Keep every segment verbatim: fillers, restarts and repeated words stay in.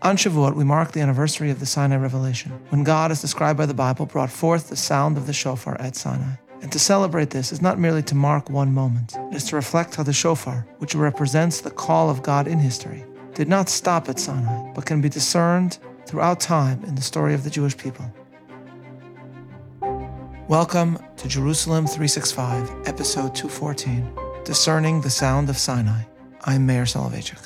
On Shavuot, we mark the anniversary of the Sinai revelation, when God, as described by the Bible, brought forth the sound of the shofar at Sinai. And to celebrate this is not merely to mark one moment. It is to reflect how the shofar, which represents the call of God in history, did not stop at Sinai, but can be discerned throughout time in the story of the Jewish people. Welcome to Jerusalem three sixty-five, Episode two fourteen, Discerning the Sound of Sinai. I'm Meir Soloveichik.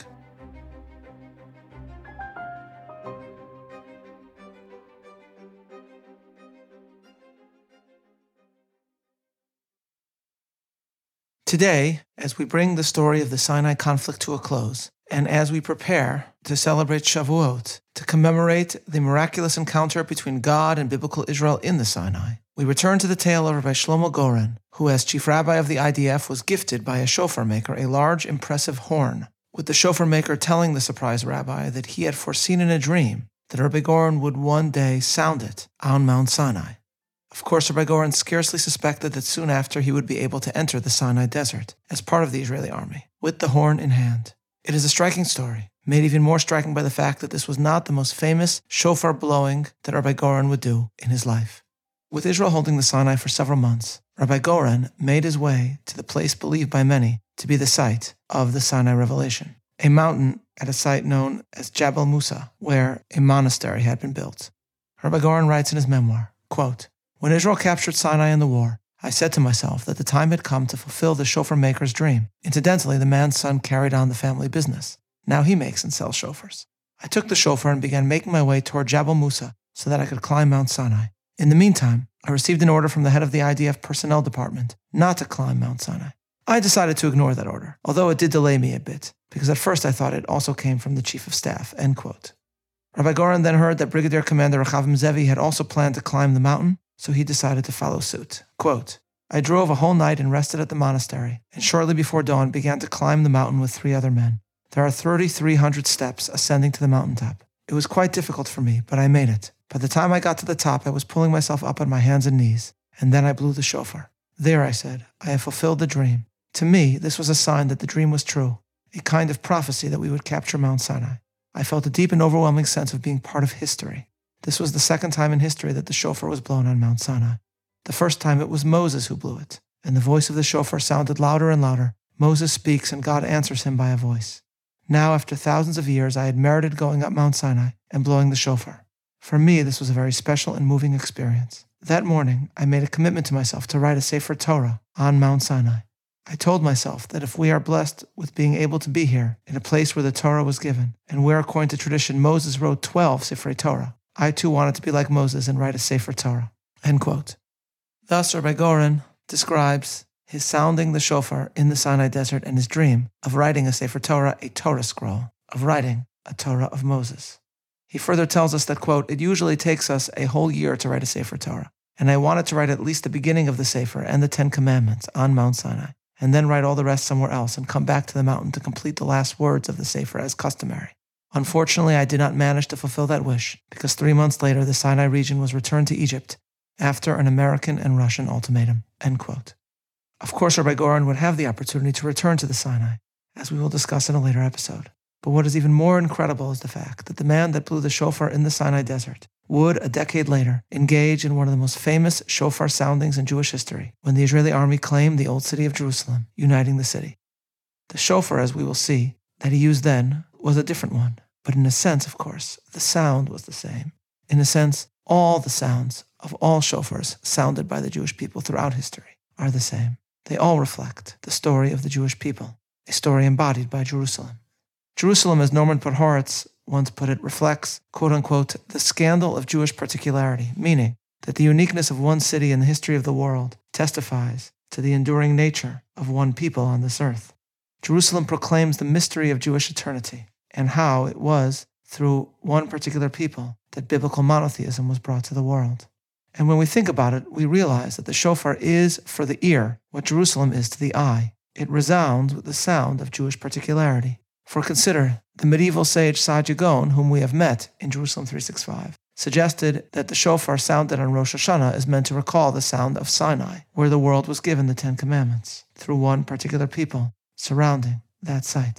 Today, as we bring the story of the Sinai conflict to a close, and as we prepare to celebrate Shavuot, to commemorate the miraculous encounter between God and biblical Israel in the Sinai, we return to the tale of Rabbi Shlomo Goren, who as chief rabbi of the I D F was gifted by a shofar maker a large, impressive horn, with the shofar maker telling the surprised rabbi that he had foreseen in a dream that Rabbi Goren would one day sound it on Mount Sinai. Of course, Rabbi Goren scarcely suspected that soon after he would be able to enter the Sinai desert as part of the Israeli army, with the horn in hand. It is a striking story, made even more striking by the fact that this was not the most famous shofar blowing that Rabbi Goren would do in his life. With Israel holding the Sinai for several months, Rabbi Goren made his way to the place believed by many to be the site of the Sinai revelation, a mountain at a site known as Jabal Musa, where a monastery had been built. Rabbi Goren writes in his memoir, quote, "When Israel captured Sinai in the war, I said to myself that the time had come to fulfill the shofar maker's dream. Incidentally, the man's son carried on the family business. Now he makes and sells shofars. I took the shofar and began making my way toward Jabal Musa so that I could climb Mount Sinai. In the meantime, I received an order from the head of the I D F personnel department not to climb Mount Sinai. I decided to ignore that order, although it did delay me a bit, because at first I thought it also came from the chief of staff." End quote. Rabbi Goren then heard that Brigadier Commander Rechavim Zevi had also planned to climb the mountain, so he decided to follow suit. Quote, "I drove a whole night and rested at the monastery, and shortly before dawn began to climb the mountain with three other men. There are thirty-three hundred steps ascending to the mountaintop. It was quite difficult for me, but I made it. By the time I got to the top, I was pulling myself up on my hands and knees, and then I blew the shofar. There, I said, I have fulfilled the dream. To me, this was a sign that the dream was true, a kind of prophecy that we would capture Mount Sinai. I felt a deep and overwhelming sense of being part of history. This was the second time in history that the shofar was blown on Mount Sinai. The first time it was Moses who blew it, and the voice of the shofar sounded louder and louder. Moses speaks and God answers him by a voice. Now, after thousands of years, I had merited going up Mount Sinai and blowing the shofar. For me, this was a very special and moving experience. That morning, I made a commitment to myself to write a Sefer Torah on Mount Sinai. I told myself that if we are blessed with being able to be here, in a place where the Torah was given, and where, according to tradition, Moses wrote twelve Sefer Torah, I too wanted to be like Moses and write a Sefer Torah." End quote. Thus, Rabbi Goren describes his sounding the shofar in the Sinai desert and his dream of writing a Sefer Torah, a Torah scroll, of writing a Torah of Moses. He further tells us that, quote, "It usually takes us a whole year to write a Sefer Torah, and I wanted to write at least the beginning of the Sefer and the Ten Commandments on Mount Sinai, and then write all the rest somewhere else and come back to the mountain to complete the last words of the Sefer as customary. Unfortunately, I did not manage to fulfill that wish, because three months later the Sinai region was returned to Egypt after an American and Russian ultimatum." End quote. Of course, Rabbi Goren would have the opportunity to return to the Sinai, as we will discuss in a later episode. But what is even more incredible is the fact that the man that blew the shofar in the Sinai desert would, a decade later, engage in one of the most famous shofar soundings in Jewish history, when the Israeli army claimed the old city of Jerusalem, uniting the city. The shofar, as we will see, that he used then was a different one. But in a sense, of course, the sound was the same. In a sense, all the sounds of all shofars sounded by the Jewish people throughout history are the same. They all reflect the story of the Jewish people, a story embodied by Jerusalem. Jerusalem, as Norman Podhoretz once put it, reflects, quote-unquote, the scandal of Jewish particularity, meaning that the uniqueness of one city in the history of the world testifies to the enduring nature of one people on this earth. Jerusalem proclaims the mystery of Jewish eternity, and how it was through one particular people that biblical monotheism was brought to the world. And when we think about it, we realize that the shofar is, for the ear, what Jerusalem is to the eye. It resounds with the sound of Jewish particularity. For consider, the medieval sage Saadia Gaon, whom we have met in Jerusalem three sixty-five, suggested that the shofar sounded on Rosh Hashanah is meant to recall the sound of Sinai, where the world was given the Ten Commandments, through one particular people surrounding that site.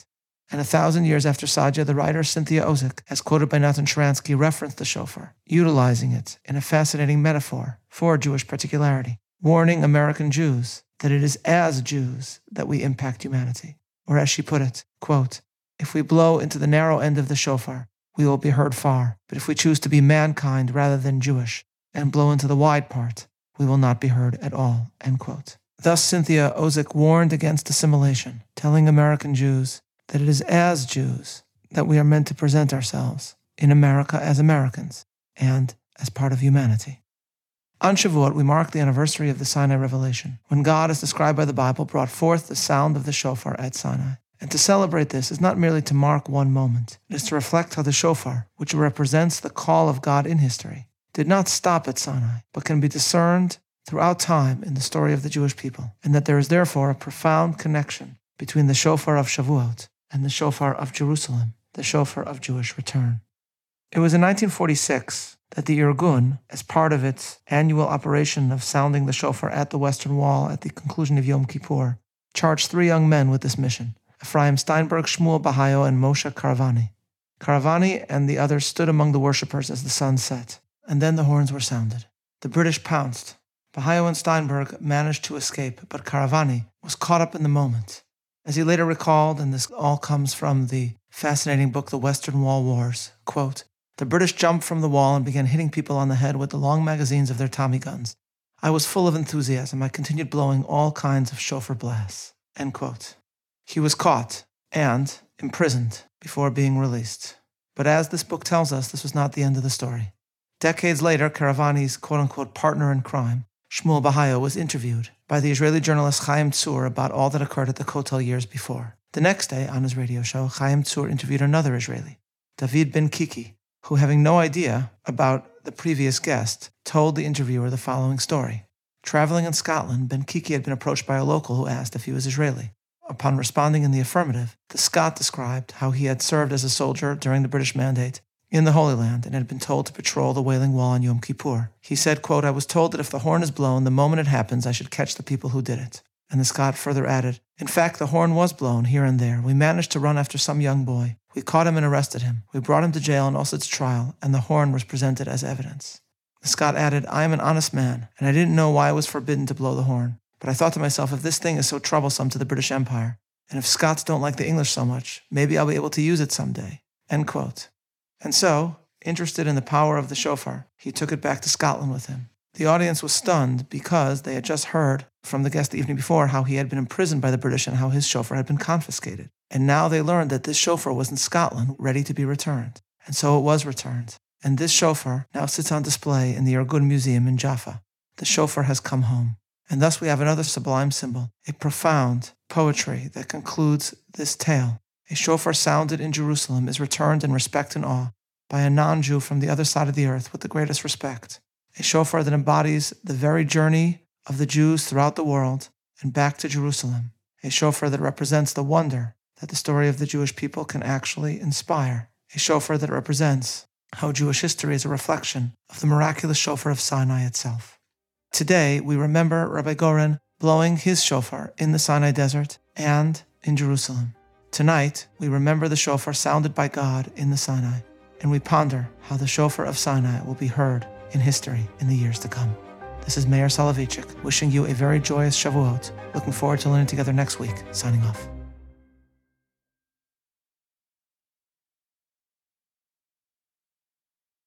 And a thousand years after Sadia, the writer Cynthia Ozick, as quoted by Nathan Sharansky, referenced the shofar, utilizing it in a fascinating metaphor for Jewish particularity, warning American Jews that it is as Jews that we impact humanity. Or as she put it, quote, "If we blow into the narrow end of the shofar, we will be heard far. But if we choose to be mankind rather than Jewish and blow into the wide part, we will not be heard at all," end quote. Thus, Cynthia Ozick warned against assimilation, telling American Jews that it is as Jews that we are meant to present ourselves in America as Americans and as part of humanity. On Shavuot, we mark the anniversary of the Sinai revelation, when God, as described by the Bible, brought forth the sound of the shofar at Sinai. And to celebrate this is not merely to mark one moment. It is to reflect how the shofar, which represents the call of God in history, did not stop at Sinai, but can be discerned throughout time in the story of the Jewish people, and that there is therefore a profound connection between the shofar of Shavuot and the shofar of Jerusalem, the shofar of Jewish return. It was in nineteen forty-six that the Irgun, as part of its annual operation of sounding the shofar at the Western Wall at the conclusion of Yom Kippur, charged three young men with this mission, Ephraim Steinberg, Shmuel Bahayo, and Moshe Karavani. Karavani and the others stood among the worshippers as the sun set, and then the horns were sounded. The British pounced. Bahayo and Steinberg managed to escape, but Karavani was caught up in the moment. As he later recalled, and this all comes from the fascinating book The Western Wall Wars, quote, "The British jumped from the wall and began hitting people on the head with the long magazines of their Tommy guns. I was full of enthusiasm. I continued blowing all kinds of shofar blasts," end quote. He was caught and imprisoned before being released. But as this book tells us, this was not the end of the story. Decades later, Karavani's quote-unquote partner in crime, Shmuel Bahayo, was interviewed by the Israeli journalist Chaim Tzur about all that occurred at the Kotel years before. The next day, on his radio show, Chaim Tzur interviewed another Israeli, David Ben Kiki, who, having no idea about the previous guest, told the interviewer the following story. Traveling in Scotland, Ben Kiki had been approached by a local who asked if he was Israeli. Upon responding in the affirmative, the Scot described how he had served as a soldier during the British Mandate in the Holy Land and had been told to patrol the Wailing Wall on Yom Kippur. He said, quote, "I was told that if the horn is blown, the moment it happens, I should catch the people who did it." And the Scot further added, "In fact, the horn was blown here and there. We managed to run after some young boy. We caught him and arrested him. We brought him to jail and also to trial, and the horn was presented as evidence." The Scot added, "I am an honest man, and I didn't know why I was forbidden to blow the horn. But I thought to myself, if this thing is so troublesome to the British Empire, and if Scots don't like the English so much, maybe I'll be able to use it someday." End quote. And so, interested in the power of the shofar, he took it back to Scotland with him. The audience was stunned because they had just heard from the guest the evening before how he had been imprisoned by the British and how his shofar had been confiscated. And now they learned that this shofar was in Scotland, ready to be returned. And so it was returned. And this shofar now sits on display in the Irgun Museum in Jaffa. The shofar has come home. And thus we have another sublime symbol, a profound poetry that concludes this tale. A shofar sounded in Jerusalem is returned in respect and awe by a non-Jew from the other side of the earth with the greatest respect. A shofar that embodies the very journey of the Jews throughout the world and back to Jerusalem. A shofar that represents the wonder that the story of the Jewish people can actually inspire. A shofar that represents how Jewish history is a reflection of the miraculous shofar of Sinai itself. Today, we remember Rabbi Goren blowing his shofar in the Sinai desert and in Jerusalem. Tonight, we remember the shofar sounded by God in the Sinai, and we ponder how the shofar of Sinai will be heard in history in the years to come. This is Meir Soloveichik, wishing you a very joyous Shavuot. Looking forward to learning together next week. Signing off.